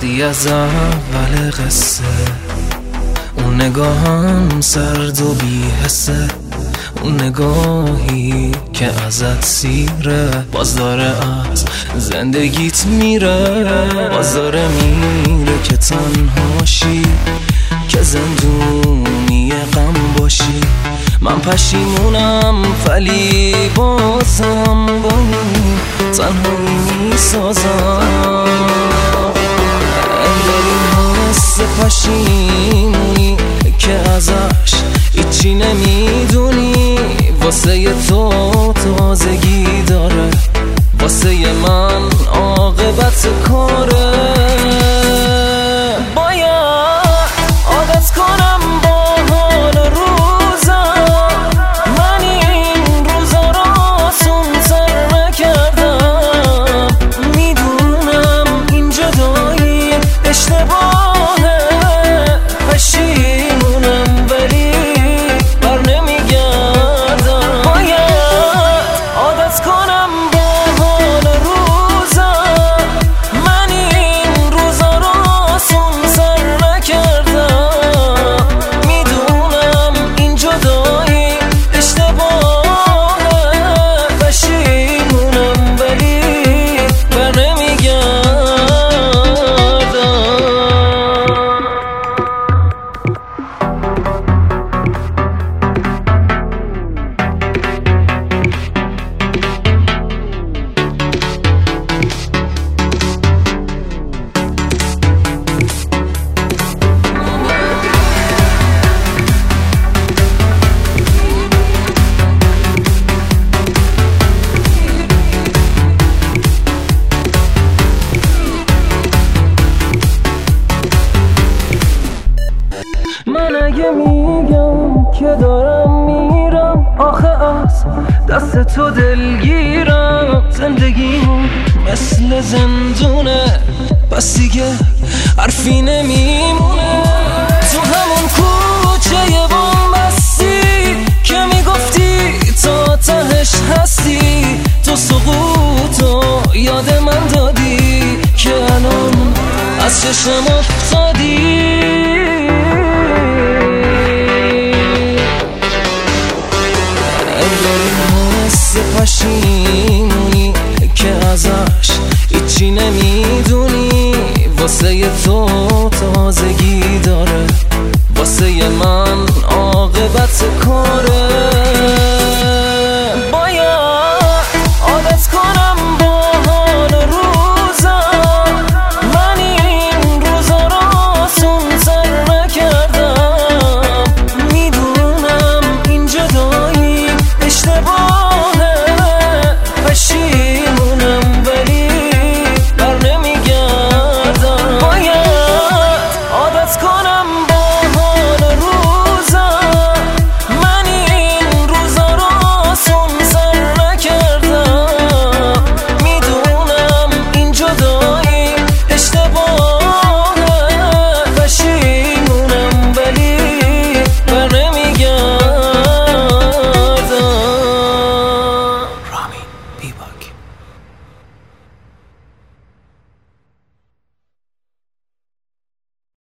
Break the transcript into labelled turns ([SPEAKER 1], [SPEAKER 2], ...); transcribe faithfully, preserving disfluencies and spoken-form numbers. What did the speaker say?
[SPEAKER 1] وقتی از اول قصه اون نگاهم سرد و بی حسه، اون نگاهی که ازت سیره، باز داره از زندگیت میره، باز داره میره که تنهاشی، که زندونی غم باشی. من پشیمونم ولی بازم با این تنهایی میسازم. انگار این حس پشیمونی که ازش هیچی نمیدونی، واسه تو تازگی داره، واسه من عاقبت کاره. باید عادت کنم با حال روزا، من این روزا را آسون‌تر نکردم. میدونم این جدایی اشتباهه، پشیمونم ولی بر نمیگردم. باید عادت کنم با حال روزا، من این روزا را آسون‌تر نکردم. میدونم این جدایی اشتباهه، پشیمونم ولی بر نمیگردم. من اگه میگم که دارم میرم، آخه از دست تو دلگیرم. زندگیم مثل زندونه، پس دیگه حرفی نمیمونه. تو همون کوچه بومبستی که میگفتی تا تهش هستی، تو سقوطو یاد من دادی که الان از چشم افتادی. پشیمونی که ازش هیچی نمیدونی، واسه تو تازگی